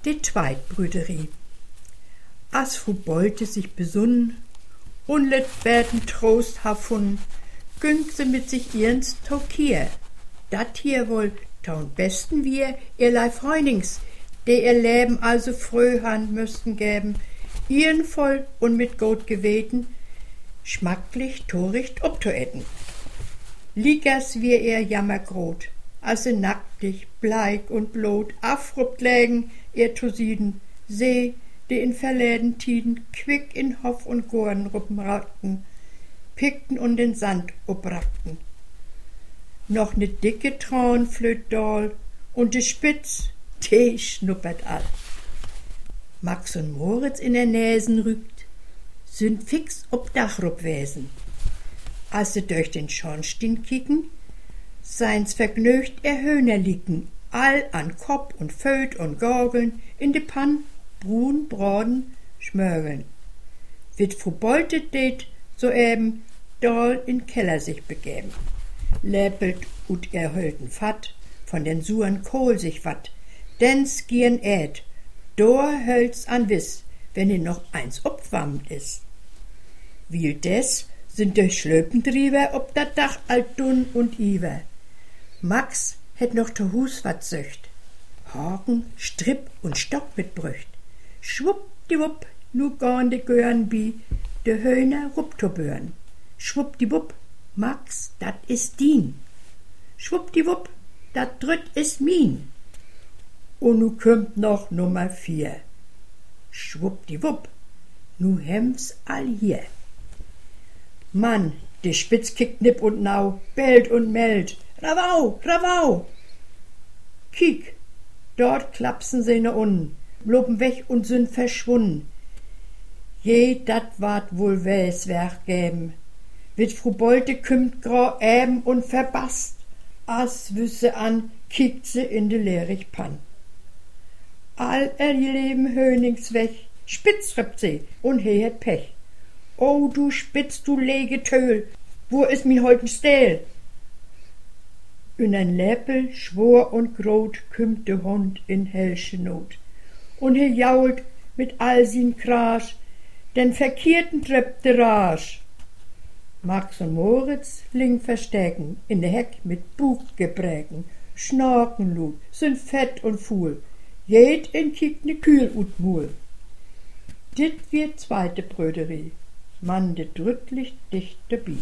Die Zweitbrüderie. As Fru Bolte sich besunnen, und let werden Trost havun, güngt sie mit sich ihrens Tokier. Dat hier wohl taun besten wir, ihr Leif Heunings, der ihr Leben also fröhand müssten gäben, ihren voll und mit Gott geweten, schmacklich toricht obtoetten. Liegers wir ihr jammergrot, als sie nacktig, bleik und blot, afrupt lägen ihr Tosiden, See, die in verläden Tiden quick in Hoff und Gornruppen rackten, pickten und den Sand obrackten. Noch ne dicke Traun flöt doll, und de Spitz, die schnuppert all. Max und Moritz in der Näsen rückt, sind fix ob Dachrup wesen. Als sie durch den Schornstein kicken, sein's vergnügt ihr Höhner liegen, all an Kopp und Föt und Gorgeln, in de Pann brun Braden schmörgeln. Wird Fru Bolte det soeben doll in Keller sich begeben. Läppelt ut ihr hölten Fatt, von den suren Kohl sich watt, denn skieren ät, dor hölt's an Wiss, wenn ihr noch eins obwammt is. Wie des sind durch Schlöpendrieber ob dat Dach alt dun und iwer. Max hätt noch to Hus wat söcht, Haken, Stripp und Stock mitbrücht. Schwuppdiwupp, nu gorn de Görn bi, de Höhner rupptobörn. Schwuppdiwupp, Max, dat is din. Schwuppdiwupp, dat dritt is min. Und nu kümmt noch Nummer 4. Schwuppdiwupp, nu hemm's all hier. Mann, de Spitz kickt nipp und nau, bellt und mellt. Ravau, ravau! Kiek, dort klapsen sie ne unnen, bloben weg und sind verschwunden. Je, dat ward wohl wes Werk gäben. Wird Fru Bolte kümmt grau äben und verbasst, as wüsse an, kickt sie in de leerig Pann. All ihr Leben Höhnings weg, Spitz rippt sie und he het Pech. O du Spitz, du lege Töl, wo is mi heut'n Stähl? In ein Läppel, schwor und grot, kümmt de Hund in helsche Not. Und he jault mit all sin Krasch, den verkehrten treppt de Rasch. Max und Moritz ling verstecken, in de Heck mit Bug geprägen, schnorken lut, sind fett und fuhl, jed in kick ne Kühl ut Mul. Dit wird zweite Bröderie, man de drücklich dicht dabei.